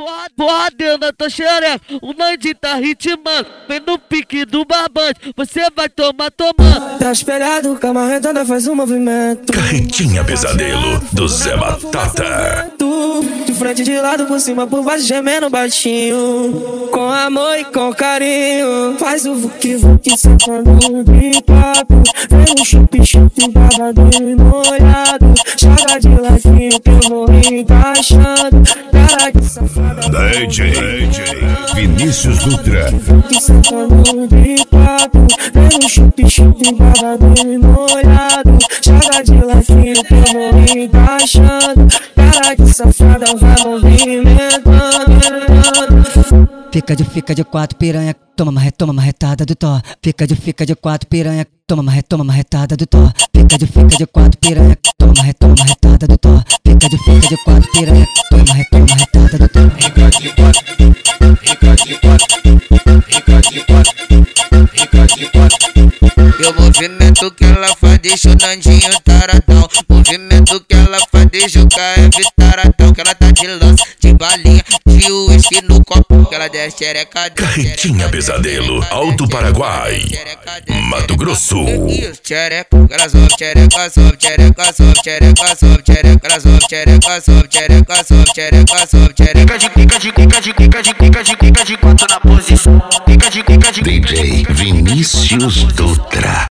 Porra na tua xereca, o Nandinho tá ritmando. Vem no pique do barbante, você vai tomando. Tá espelhado, cama redonda faz um movimento. Carretinha Pesadelo, do Zé Batata. De frente, de lado, por cima, por baixo, gemendo baixinho. Com amor e com carinho. Faz o vuki-vuki, sentando de papo. Vem no chup-chup, babado e molhado. Joga de ladinho que eu vou encaixando. Cara de safada. DJ Vinícius Dutra. Sentando de papo. Vem no chup-chup, babado e molhado. Joga de ladinho que eu vou encaixando. Cara de safada, vai movimentando. Fica de quatro piranha, toma uma retada do tó. Fica de quatro piranha, toma uma retada do tó. Fica de quatro piranha, toma uma retada do tó. Fica de quatro piranha, toma uma retada do tó. Fica de quatro, fica de quatro. E o movimento que ela faz deixa o Nandinho taradão. Movimento que ela faz deixa o KF taradão. Que ela tá de lança, de balinha, de uísque no copo. Que ela desce xereca. Carretinha Pesadelo, Alto Paraguai, Mato Grosso. Xereca, ela sobe, xereca, sobe, xereca, sobe, xereca, sobe, xereca, ela sobe, xereca, sobe, xereca, sobe, xereca, sobe, xereca. Fica de quatro na posição. DJ Vinícius Dutra.